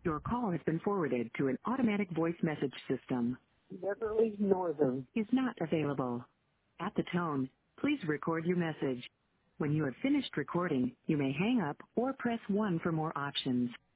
Your call has been forwarded to an automatic voice message system. Beverly Northern. Is not available. At the tone, please record your message. When you have finished recording, you may hang up or press 1 for more options.